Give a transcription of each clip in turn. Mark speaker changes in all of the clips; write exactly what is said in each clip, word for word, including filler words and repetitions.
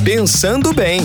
Speaker 1: Pensando Bem.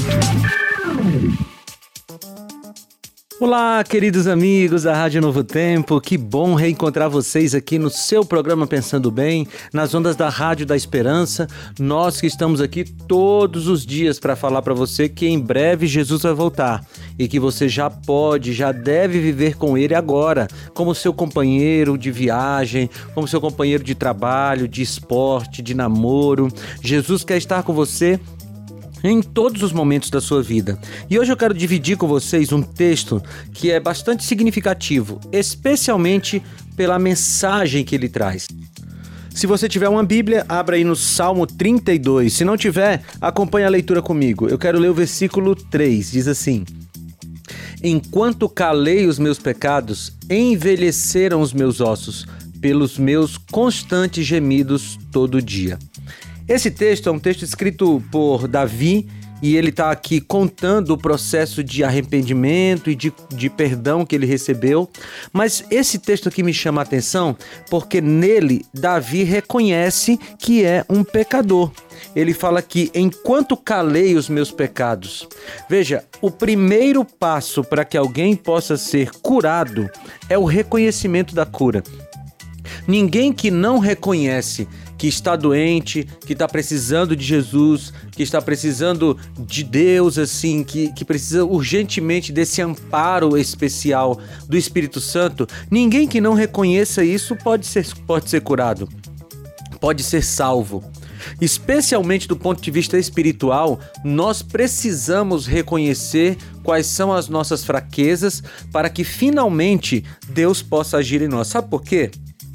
Speaker 2: Olá, queridos amigos da Rádio Novo Tempo, que bom reencontrar vocês aqui no seu programa Pensando Bem, nas ondas da Rádio da Esperança. Nós que estamos aqui todos os dias para falar para você que em breve Jesus vai voltar e que você já pode, já deve viver com Ele agora, como seu companheiro de viagem, como seu companheiro de trabalho, de esporte, de namoro. Jesus quer estar com você em todos os momentos da sua vida. E hoje eu quero dividir com vocês um texto que é bastante significativo, especialmente pela mensagem que ele traz. Se você tiver uma Bíblia, abra aí no Salmo trinta e dois. Se não tiver, acompanhe a leitura comigo. Eu quero ler o versículo três, diz assim: Enquanto calei os meus pecados, envelheceram os meus ossos, pelos meus constantes gemidos todo dia. Esse texto é um texto escrito por Davi e ele está aqui contando o processo de arrependimento e de, de perdão que ele recebeu. Mas esse texto aqui me chama a atenção porque nele Davi reconhece que é um pecador. Ele fala que enquanto calei os meus pecados. Veja, o primeiro passo para que alguém possa ser curado é o reconhecimento da cura. Ninguém que não reconhece que está doente, que está precisando de Jesus, que está precisando de Deus, assim, que, que precisa urgentemente desse amparo especial do Espírito Santo, ninguém que não reconheça isso pode ser, pode ser curado, pode ser salvo. Especialmente do ponto de vista espiritual, nós precisamos reconhecer quais são as nossas fraquezas para que finalmente Deus possa agir em nós. Sabe por quê?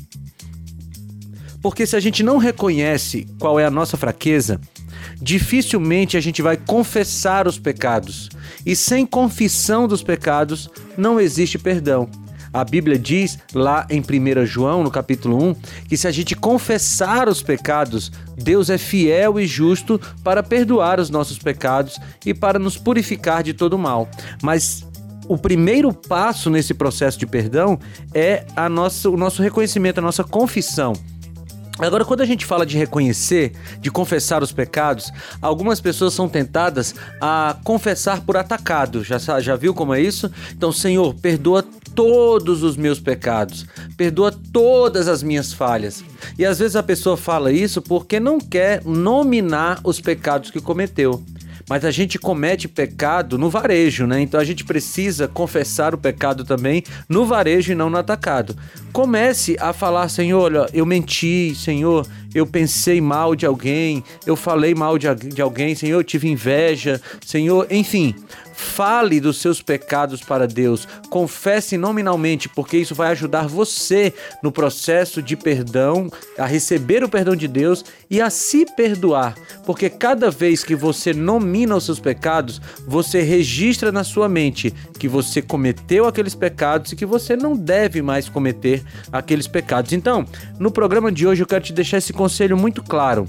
Speaker 2: Porque se a gente não reconhece qual é a nossa fraqueza, dificilmente a gente vai confessar os pecados. E sem confissão dos pecados, não existe perdão. A Bíblia diz lá em primeiro João, no capítulo um, que se a gente confessar os pecados, Deus é fiel e justo para perdoar os nossos pecados e para nos purificar de todo mal. Mas o primeiro passo nesse processo de perdão é a nossa, o nosso reconhecimento, a nossa confissão. Agora, quando a gente fala de reconhecer, de confessar os pecados, algumas pessoas são tentadas a confessar por atacado. Já, já viu como é isso? Então, Senhor, perdoa todos os meus pecados, perdoa todas as minhas falhas. E às vezes a pessoa fala isso porque não quer nominar os pecados que cometeu. Mas a gente comete pecado no varejo, né? Então a gente precisa confessar o pecado também no varejo e não no atacado. Comece a falar, Senhor, olha, eu menti, Senhor, eu pensei mal de alguém, eu falei mal de, de alguém, Senhor, eu tive inveja, Senhor, enfim. Fale dos seus pecados para Deus, confesse nominalmente, porque isso vai ajudar você no processo de perdão, a receber o perdão de Deus e a se perdoar, porque cada vez que você nomina os seus pecados, você registra na sua mente que você cometeu aqueles pecados e que você não deve mais cometer aqueles pecados. Então, no programa de hoje eu quero te deixar esse conselho muito claro: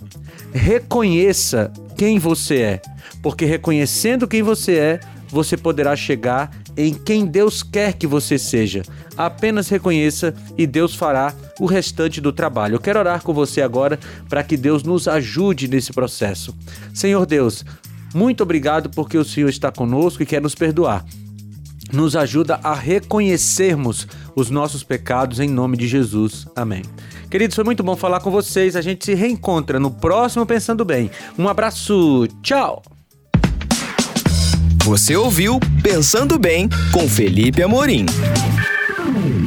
Speaker 2: reconheça quem você é, porque reconhecendo quem você é, você poderá chegar em quem Deus quer que você seja. Apenas reconheça e Deus fará o restante do trabalho. Eu quero orar com você agora para que Deus nos ajude nesse processo. Senhor Deus, muito obrigado porque o Senhor está conosco e quer nos perdoar. Nos ajuda a reconhecermos os nossos pecados em nome de Jesus. Amém. Queridos, foi muito bom falar com vocês. A gente se reencontra no próximo Pensando Bem. Um abraço. Tchau.
Speaker 1: Você ouviu Pensando Bem com Felipe Amorim.